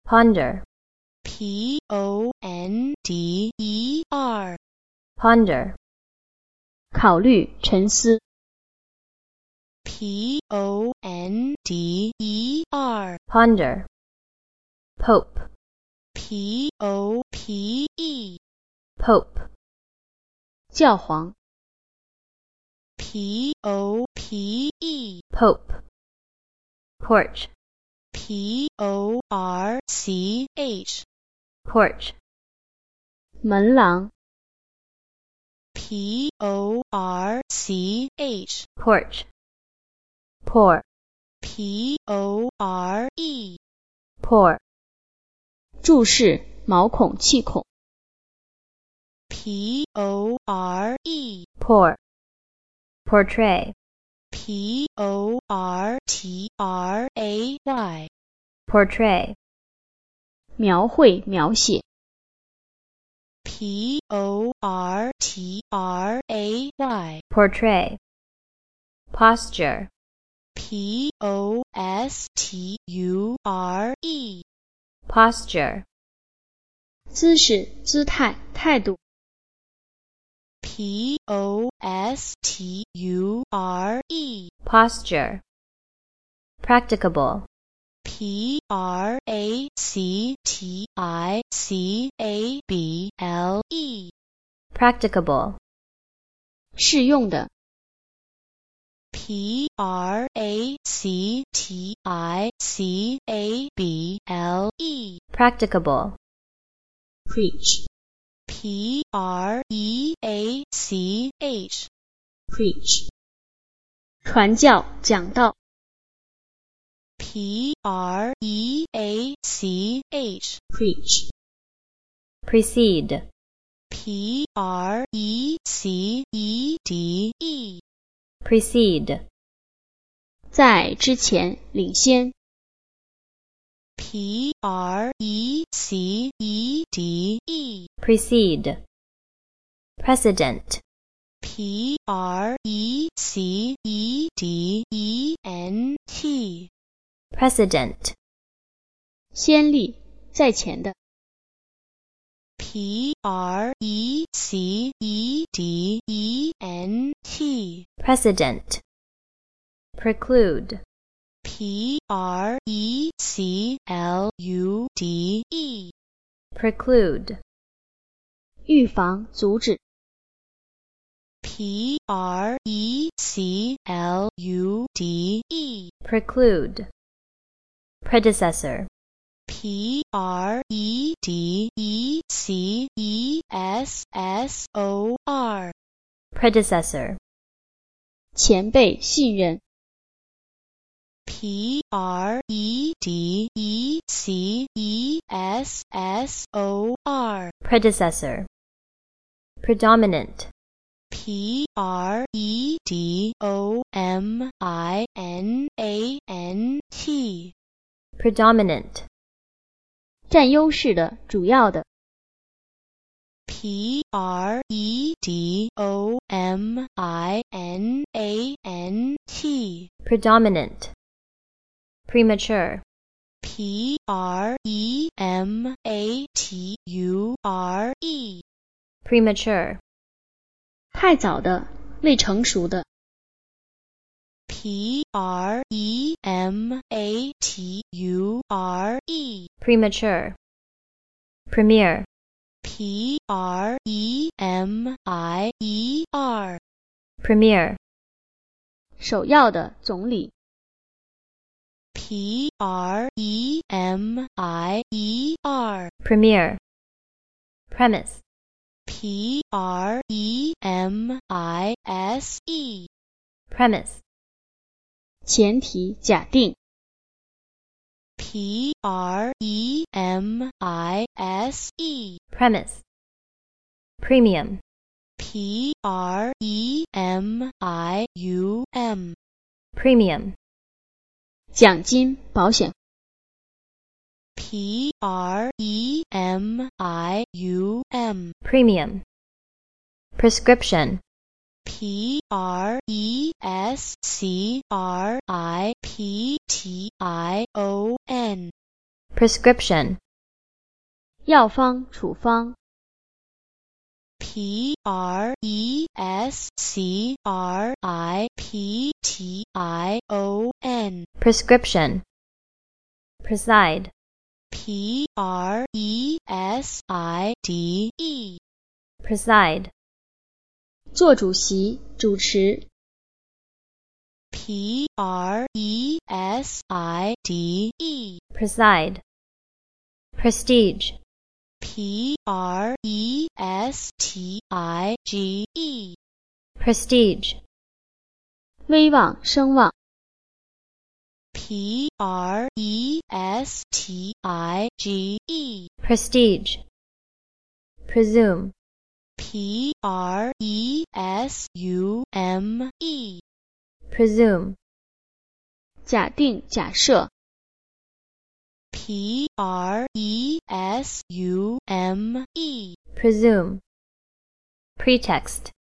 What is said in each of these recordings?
Ponder. P-O-N-D-E-R. Ponder. 考虑沉思。 P-O-N-D-E-R. Ponder. Pope. P-O-P-E. Pope. 教皇。 P-O-P-E. Pope. Porch. P-O-R-C-H. Porch. 门廊。 P-O-R-C-H. Porch. Pour. P-O-R-E. Pour. 注视，毛孔气孔。 P-O-R-E. Pour. Portray. P-O-R-T-R-A-Y. Portray. 描绘，描写。 P-O-R-T-R-A-Y. Portray. Posture. P-O-S-T-U-R-E. Posture. 姿势，姿态，态度。 P-O-S-T-U-R-E. Posture. Practicable. P-R-A-C-T-I-C-A-B-L-E. Practicable. 适用的。 P-R-A-C-T-I-C-A-B-L-E. Practicable. Preach. P-R-E-A-C-H. Preach. 传教，讲道。 P-R-E-A-C-H. Preach. Precede. P-R-E-C-E-D-E. Precede. 在之前，领先。 P-R-E-C-E-D-E. Precede. Precedent. P-R-E-C-E-D-E-N-T. Precedent. 先例，在前的。 P-R-E-C-E-D-E-N-T. Precedent. Preclude. P-R-E-C-L-U-D-E. Preclude. 预防，阻止。 P-R-E-C-L-U-D-E. Preclude. Predecessor. P-R-E-D-E-C-E-S-S-O-R. Predecessor. 前辈，信任。 P-R-E-D-E-C-E-S-S-O-R. Predecessor. Predominant. P-R-E-D-O-M-I-N-A-N-T. Predominant. 占优势的，主要的。 P-R-E-D-O-M-I-N-A-N-T. Predominant. Premature. P-R-E-M-A-T-U-R-E. Premature. 太早的，未成熟的。 P-R-E-M-A-T-U-R-E. Premature. Premier. P-R-E-M-I-E-R. Premier. 首要的，总理。 P-R-E-M-I-E-R. Premier. Premise. P-R-E-M-I-S-E. Premise. 前提，假定。 P-R-E-M-I-S-E. Premise. Premium. P-R-E-M-I-U-M. Premium. 奖金，保险。 P-R-E-M-I-U-M. Premium. Prescription. P-R-E-S-C-R-I-P-T-I-O-N. prescription, 药方、处方。 prescription, prescription, preside, preside, preside, 做主席、主持。 preside, preside, prestige, prestige, prestige, 威望、声望。 prestige, prestige, presume, presume, presume, 假定、假设。 presume, presume, pretext,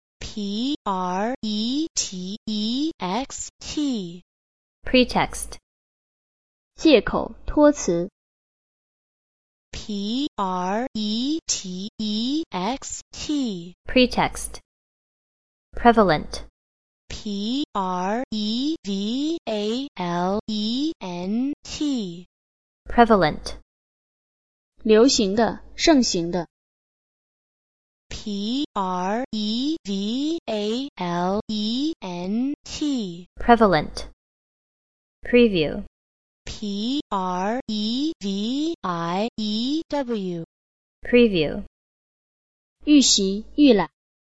pretext, pretext, 借口、托词。 pretext, pretext, prevalent, prevalent, prevalent, 流行的、盛行的。 prevalent, preview, preview, 预习、预览。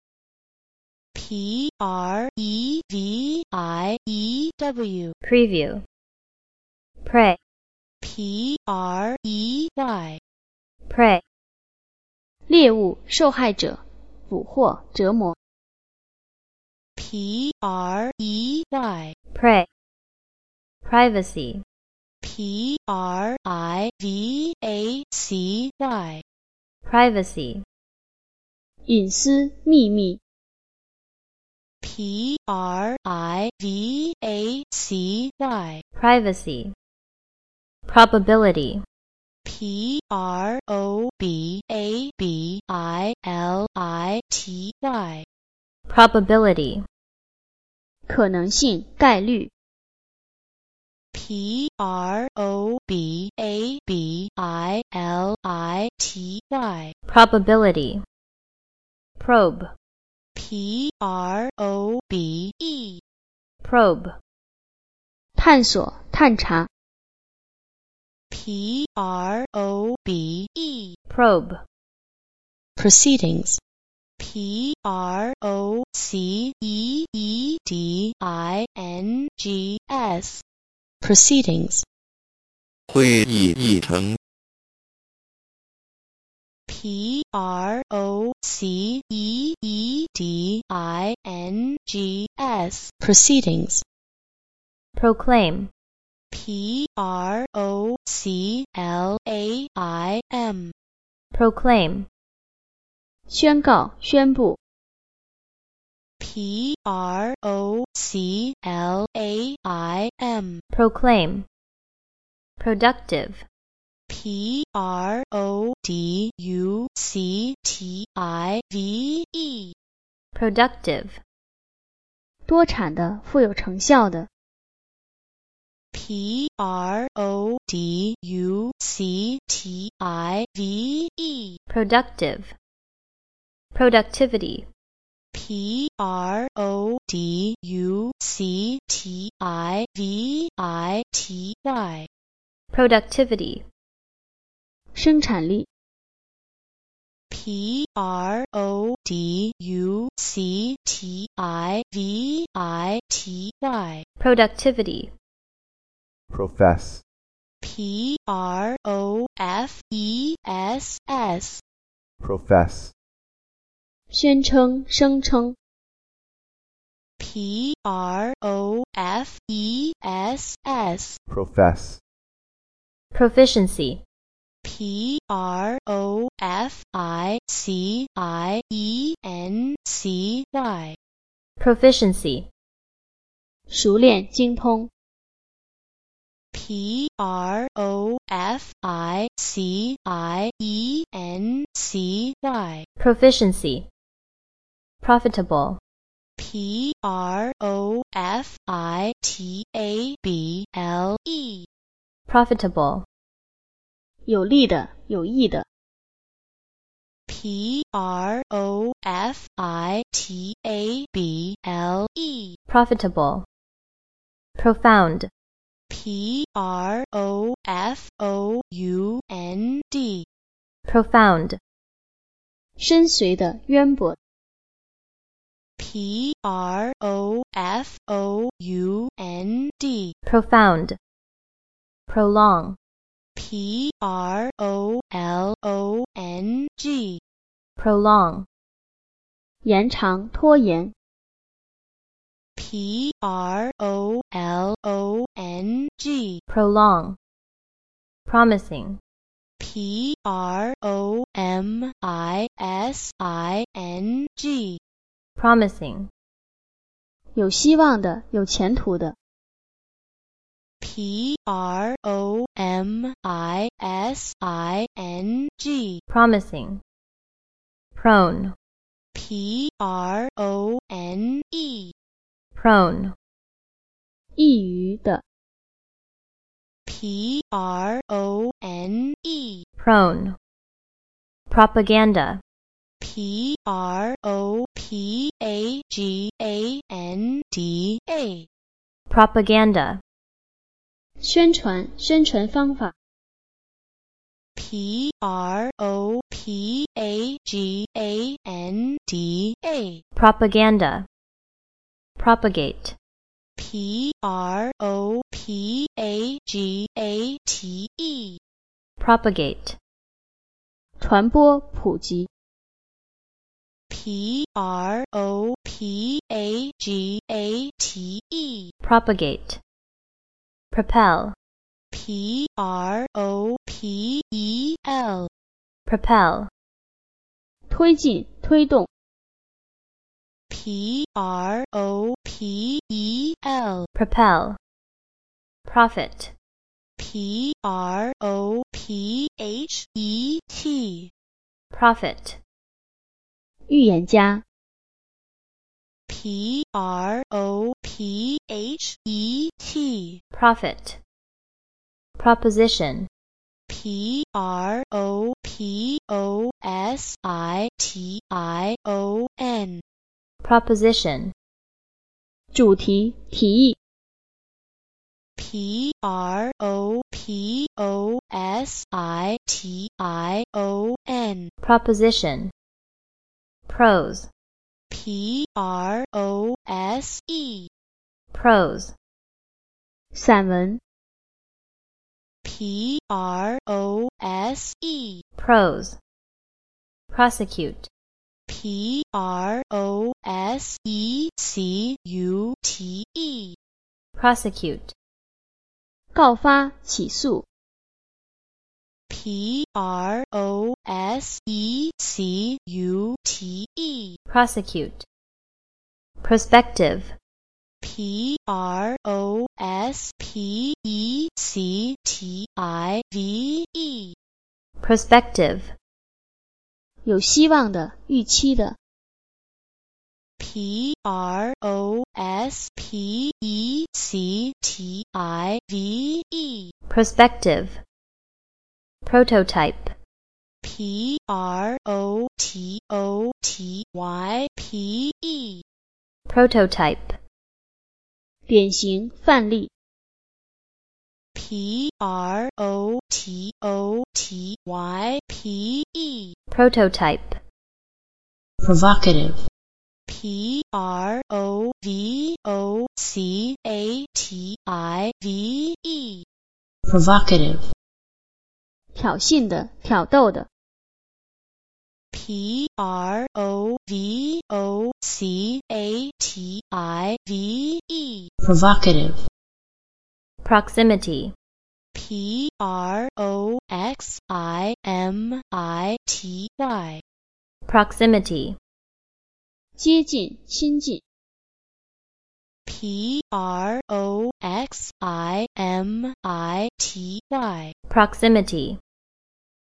preview, prey, prey, 猎物、受害者、捕获、折磨。 prey, privacy, privacy, 隐私、秘密。 privacy, probability, probability, 可能性、概率。 probability, probe, probe, 探索、探查。 probe, proceedings, proceedings, 会议议程 proceedings, proclaim, proclaim, 宣告、宣布。 proclaim, productive, productive, 多产的、富有成效的。 productive, productivity, productivity, 生产力。 productivity, profess, profess, 宣称、声称。 profess, proficiency, proficiency, 熟练、精通。 Proficiency. Proficiency. Profitable. Profitable. Profitable. 有利的，有益的。 Profitable. Profitable. Profound. Profound. Profound. 深邃的，渊博的。 Profound. Profound. Prolong. Prolong. Prolong. 延长，拖延。 Prolong. Prolong. Promising. Promising. Promising. 有希望的，有前途的。 Promising. Promising. Prone. Prone. Prone. 易于的。 Prone. Prone. Propaganda. Propaganda. Propaganda. 宣传，宣传方法。 Propaganda. Propaganda. Propagate. Propagate. Propagate. 传播，普及。 Propagate. Propagate. Propel. Propel. Propel. 推进，推动。 Propel. Propel. Profit. Profit. Profit. 预言家。 Profit. Profit. Proposition. Proposition. Proposition. 主题，提议。 Proposition. Proposition. Prose. Prose. Prose. 散文。 Prose. Prose. Prosecute. Prosecute. Prosecute. 告发，起诉。 Prosecute. Prosecute. Prospective. Prospective. Prospective. 有希望的，预期的。 Prospective. Prototype. Prototype. 典型，范例。 Prototype. Provocative. Provocative. 挑衅的，挑逗的。 Provocative. Proximity. Proximity. Proximity. 接近，亲近。 Proximity. proximity